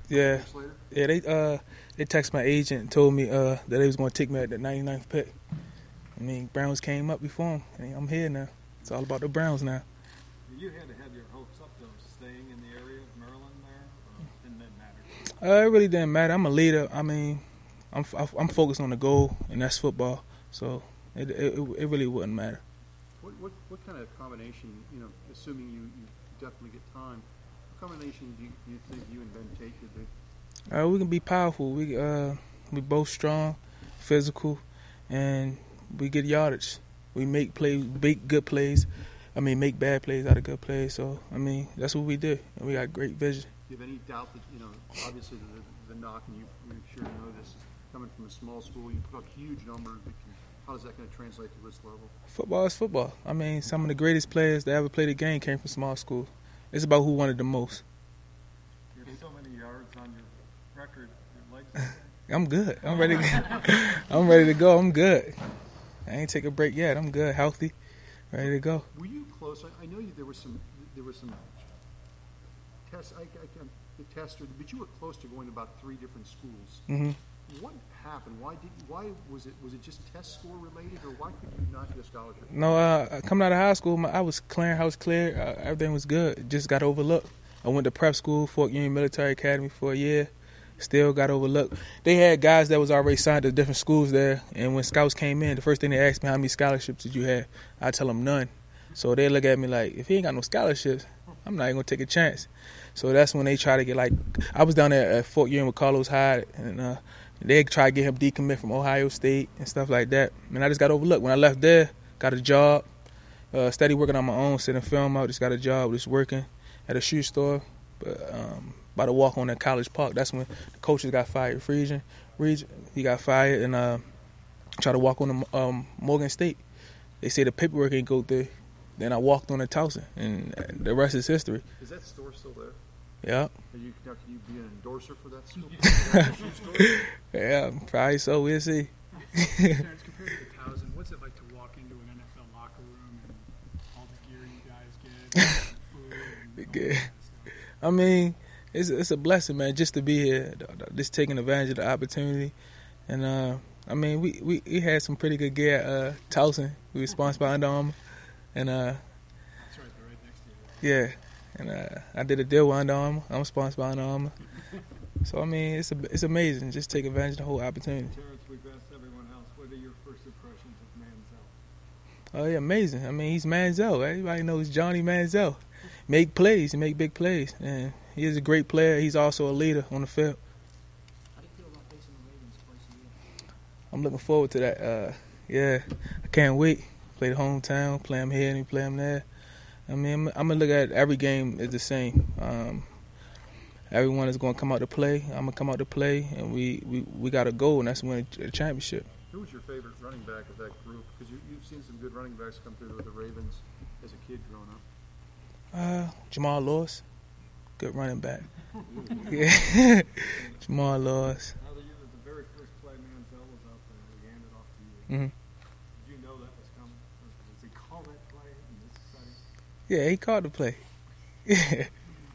Yeah. Yeah, they texted my agent and told me that they was going to take me at the 99th pick. I mean, Browns came up before him. And I'm here now. It's all about the Browns now. You had to have your hopes up, though, staying in the area of Maryland there, or didn't that matter? It really didn't matter. I'm a leader. I mean, I'm focused on the goal, and that's football. So it really wouldn't matter. What kind of combination, assuming you definitely get time, what combination do you think you and Ben Tate could do? We can be powerful. We both strong, physical, and we get yardage. We make plays, make good plays. I mean, make bad plays out of good plays. So, I mean, that's what we do. And we got great vision. Do you have any doubt that, obviously the knock, and you're sure you know this, is coming from a small school, you put up huge numbers. How is that going to translate to this level? Football is football. I mean, some of the greatest players that ever played the game came from small schools. It's about who wanted the most. You have so many yards on your record, your legs. I'm good. I'm ready. I'm ready to go. I'm good. I ain't take a break yet. I'm good, healthy, ready to go. Were you close? I know there was some tests. The tester, but you were close to going to about 3 different schools. Mm-hmm. What happened? Why was it just test score related, or why could you not get a scholarship? No, coming out of high school, I was clear. Everything was good. Just got overlooked. I went to prep school, Fort Union Military Academy for a year. Still got overlooked. They had guys that was already signed to different schools there, and when scouts came in, the first thing they asked me, how many scholarships did you have? I tell them none. So they look at me like, if he ain't got no scholarships, I'm not even going to take a chance. So that's when they try to get, like, I was down there at Fort Union with Carlos Hyde, and they tried to get him decommit from Ohio State and stuff like that. And I just got overlooked. When I left there, got a job, steady working on my own, sitting film out, just got a job, just working at a shoe store. But about to walk on at College Park. That's when the coaches got fired. Friesian, he got fired and tried to walk on to Morgan State. They say the paperwork ain't go through. Then I walked on to Towson, and the rest is history. Is that store still there? Yeah. Can you be an endorser for that store? Yeah, probably so. We'll see. Terrence, compared to the Towson, what's it like to walk into an NFL locker room and all the gear you guys get, food and all that stuff? I mean, it's a blessing, man, just to be here, just taking advantage of the opportunity. And, I mean, we had some pretty good gear at Towson. We were sponsored by Under Armour. And, That's right, they're right next to you. Yeah. And I did a deal with Under Armour. I'm sponsored by Under Armour. So, I mean, it's amazing. Just take advantage of the whole opportunity. Terrence, we've asked everyone else, what are your first impressions of Manziel? Oh, yeah, amazing. I mean, he's Manziel. Everybody knows Johnny Manziel. Make plays. He make big plays. And he is a great player. He's also a leader on the field. How do you feel about facing the Ravens twice a year? I'm looking forward to that. Yeah, I can't wait. Play the hometown, play them here and play them there. I mean, I'm going to look at every game as the same. Everyone is going to come out to play. I'm going to come out to play, and we got a goal, and that's to win a championship. Who was your favorite running back of that group? Because you've seen some good running backs come through with the Ravens as a kid growing up. Jamal Lewis, good running back. Yeah, Jamal Lewis. Now that you were the very first play Manziel was out there, he handed off to you. Mm-hmm. Did you know that was coming? Does he call that play in this setting? Yeah, he called the play. Yeah.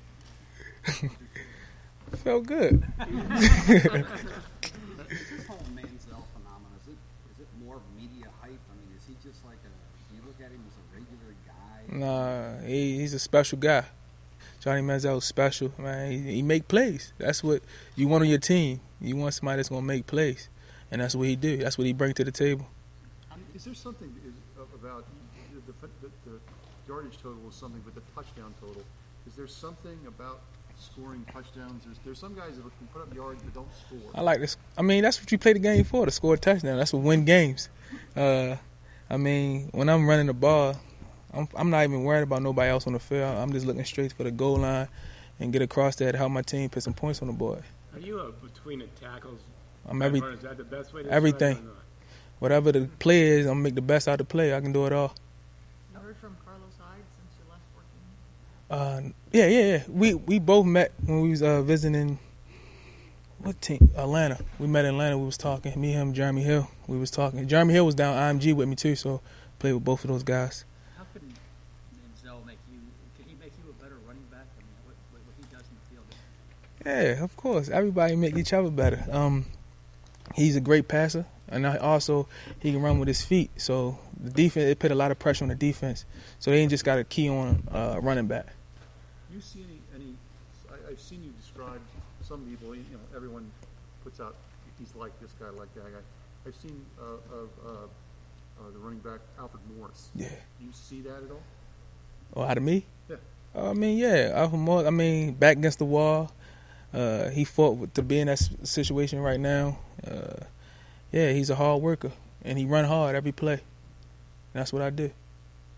Felt good. This whole Manziel phenomenon, is it more media hype? I mean, is he just like do you look at him as a regular guy? Nah, he's a special guy. Johnny Manziel is special, man. He make plays. That's what you want on your team. You want somebody that's going to make plays. And that's what he do. That's what he bring to the table. Is there something about the yardage total is something, but the touchdown total, is there something about scoring touchdowns? There's some guys that can put up yards but don't score. I like this. I mean, that's what you play the game for, to score a touchdown. That's what win games. I mean, when I'm running the ball, I'm not even worried about nobody else on the field. I'm just looking straight for the goal line and get across there to help my team put some points on the board. Are you between the tackles? I'm Is that the best way to everything. describe it or not? Whatever the play is, I'm going to make the best out of the play. I can do it all. You heard from Carlos Hyde since you left working? Yeah. We both met when we was visiting what team? Atlanta. We met in Atlanta. We was talking. Me, him, Jeremy Hill. We was talking. Jeremy Hill was down IMG with me too, so played with both of those guys. How could Manziel make you? Could he make you a better running back? I mean, what he does in the field? Yeah, of course. Everybody make each other better. He's a great passer, and also he can run with his feet. So the defense, it put a lot of pressure on the defense. So they ain't just got a key on running back. You see any? I've seen you describe some people. You know, everyone puts out he's like this guy, like that guy. I've seen the running back Alfred Morris. Yeah. Do you see that at all? Oh, out of me? Yeah. I mean, yeah. Alfred Morris. I mean, back against the wall. He fought to be in that situation right now. Yeah, he's a hard worker, and he run hard every play. That's what I do.